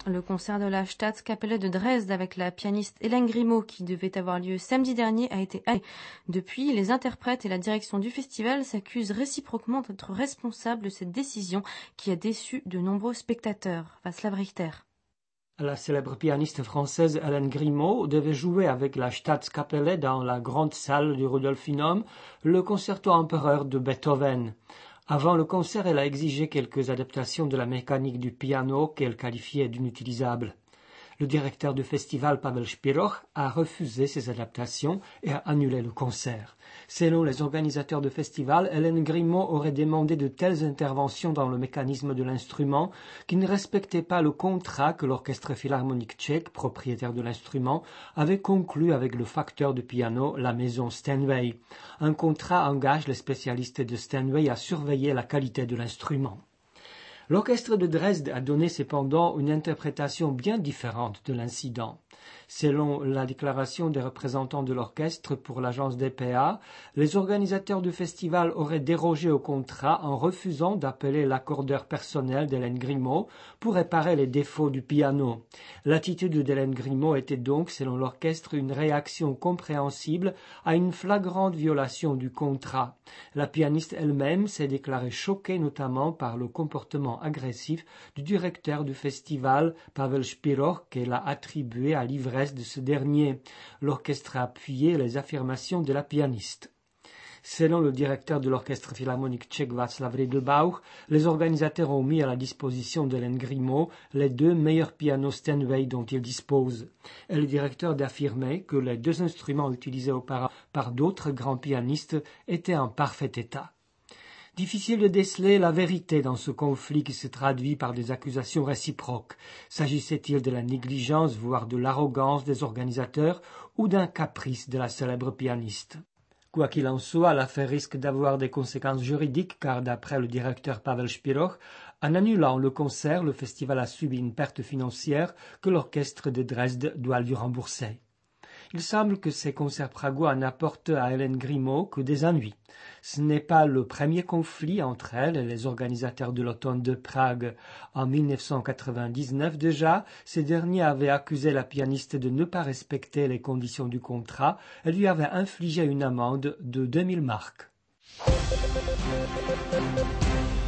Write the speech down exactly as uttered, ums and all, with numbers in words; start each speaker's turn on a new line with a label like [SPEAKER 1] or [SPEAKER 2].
[SPEAKER 1] Le concert de la Staatskapelle de Dresde avec la pianiste Hélène Grimaud, qui devait avoir lieu samedi dernier, a été annulé. Depuis, les interprètes et la direction du festival s'accusent réciproquement d'être responsables de cette décision qui a déçu de nombreux spectateurs. Václav Richter.
[SPEAKER 2] La célèbre pianiste française Hélène Grimaud devait jouer avec la Staatskapelle dans la grande salle du Rudolfinum le concerto empereur de Beethoven. Avant le concert, elle a exigé quelques adaptations de la mécanique du piano qu'elle qualifiait d'inutilisable. Le directeur du festival, Pavel Spiroch, a refusé ces adaptations et a annulé le concert. Selon les organisateurs du festival, Hélène Grimaud aurait demandé de telles interventions dans le mécanisme de l'instrument qui ne respectaient pas le contrat que l'Orchestre philharmonique tchèque, propriétaire de l'instrument, avait conclu avec le facteur de piano, la maison Steinway. Un contrat engage les spécialistes de Steinway à surveiller la qualité de l'instrument. L'orchestre de Dresde a donné cependant une interprétation bien différente de l'incident. Selon la déclaration des représentants de l'orchestre pour l'agence D P A, les organisateurs du festival auraient dérogé au contrat en refusant d'appeler l'accordeur personnel d'Hélène Grimaud pour réparer les défauts du piano. L'attitude d'Hélène Grimaud était donc, selon l'orchestre, une réaction compréhensible à une flagrante violation du contrat. La pianiste elle-même s'est déclarée choquée notamment par le comportement agressif du directeur du festival, Pavel Spiroch, qu'elle a attribué à l'ivresse de ce dernier. L'orchestre a appuyé les affirmations de la pianiste. Selon le directeur de l'orchestre philharmonique tchèque Václav Riedelbauch, les organisateurs ont mis à la disposition d'Hélène Grimaud les deux meilleurs pianos Steinway dont ils disposent. Et le directeur d'affirmer que les deux instruments utilisés auparavant par d'autres grands pianistes étaient en parfait état. Difficile de déceler la vérité dans ce conflit qui se traduit par des accusations réciproques. S'agissait-il de la négligence, voire de l'arrogance des organisateurs, ou d'un caprice de la célèbre pianiste? Quoi qu'il en soit, l'affaire risque d'avoir des conséquences juridiques car, d'après le directeur Pavel Spiroch, en annulant le concert, le festival a subi une perte financière que l'orchestre de Dresde doit lui rembourser. Il semble que ces concerts pragois n'apportent à Hélène Grimaud que des ennuis. Ce n'est pas le premier conflit entre elle et les organisateurs de l'automne de Prague. En mille neuf cent quatre-vingt-dix-neuf déjà, ces derniers avaient accusé la pianiste de ne pas respecter les conditions du contrat et lui avaient infligé une amende de deux mille marks.